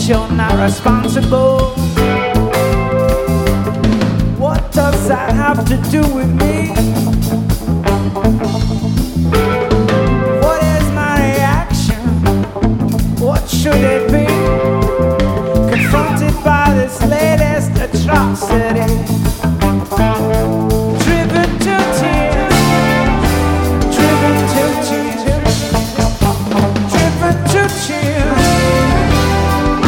you're not responsible. What does that have to do with me? What is my reaction? What should it be? Confronted by this latest atrocity.